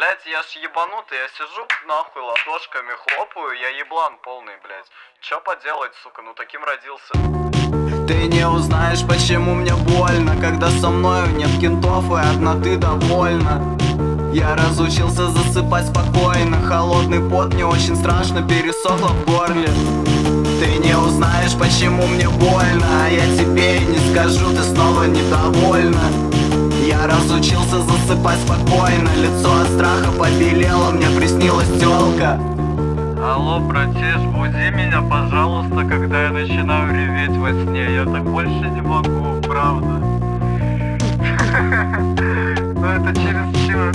Блять, я ж ебанутый, я сижу нахуй ладошками хлопаю, я еблан полный, блять. Чё поделать, сука, ну таким родился. Ты не узнаешь, почему мне больно, когда со мною нет кентов и одна ты довольна. Я разучился засыпать спокойно, холодный пот мне очень страшно пересохло в горле. Ты не узнаешь, почему мне больно, а я тебе и не скажу, ты снова недовольна. Я разучился засыпать спокойно, лицо от страха побелело, мне приснилась тёлка. Алло, братиш, буди меня, пожалуйста, когда я начинаю реветь во сне. Я так больше не могу, правда. Но это чересчур.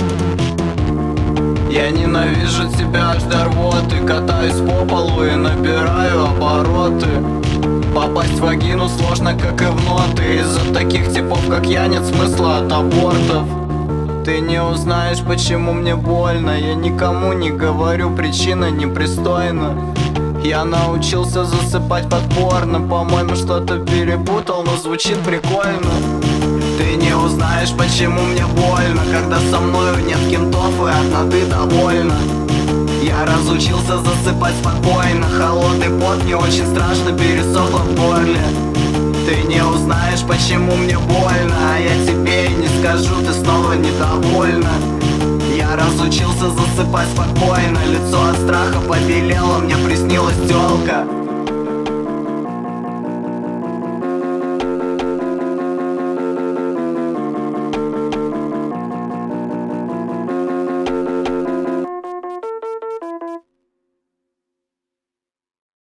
Я ненавижу тебя аж до рвоты, катаюсь по полу и набираю обороты. Попасть в вагину сложно, как и в ноты. Из-за таких типов, как я, нет смысла от абортов. Ты не узнаешь, почему мне больно, я никому не говорю, причина непристойна. Я научился засыпать под порно, по-моему, что-то перепутал, но звучит прикольно. Ты не узнаешь, почему мне больно, когда со мною нет кентов и одна ты довольна. Я разучился засыпать спокойно, холодный пот мне очень страшно пересохло в горле. Ты не узнаешь, почему мне больно, а я тебе и не скажу, ты снова недовольна. Я разучился засыпать спокойно, лицо от страха побелело, мне приснилась тёлка.